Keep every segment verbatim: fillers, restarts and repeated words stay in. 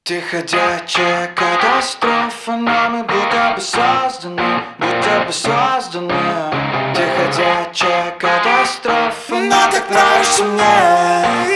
Ты ходячая катастрофа, но мы будто бы созданы, будто бы созданы. Ты ходячая катастрофа, но так нравишься мне.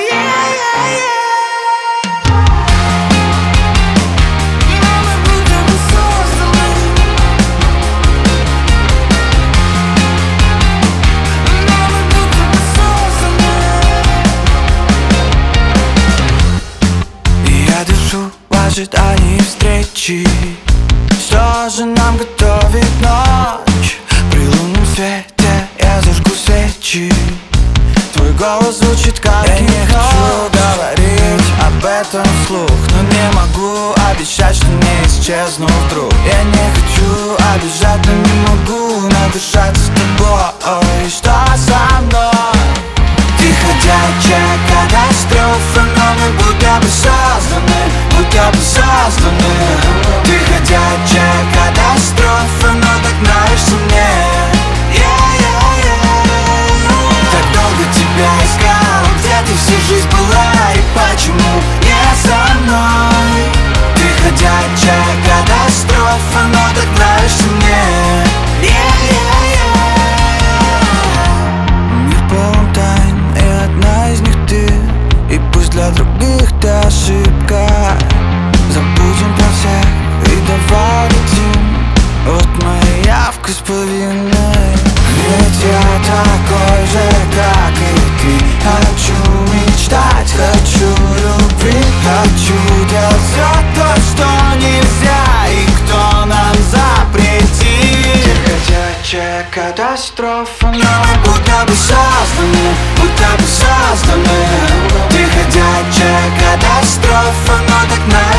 В ожидании встречи что же нам готовит ночь? При лунном свете я зажгу свечи. Твой голос звучит как я не хочу говорить об этом вслух, но не могу обещать, что не исчезну вдруг. Я не хочу обижать, но не могу надышаться с тобой. Что со мной? Ты ходячая катастрофа, но мы будто бы созданы, будто бы созданы. Ты ходячая катастрофа, но так нравишься мне. Yeah, yeah, yeah. Так долго тебя искал, где ты всю жизнь была и почему не со мной? Ты ходячая катастрофа, но так нравишься мне. Yeah, yeah, yeah. Мир полон тайн, и одна из них ты. И пусть для других ты ошибка, забудем про всех и давай летим. Вот моя явка с половиной. Ведь я такой же, как и ты. Хочу мечтать, хочу любви, хочу делать все то, что нельзя и кто нам запретит. Ты ходячая катастрофа, но мы будто бы созданы, будто бы созданы. Ты ходячая катастрофа, но так нравится.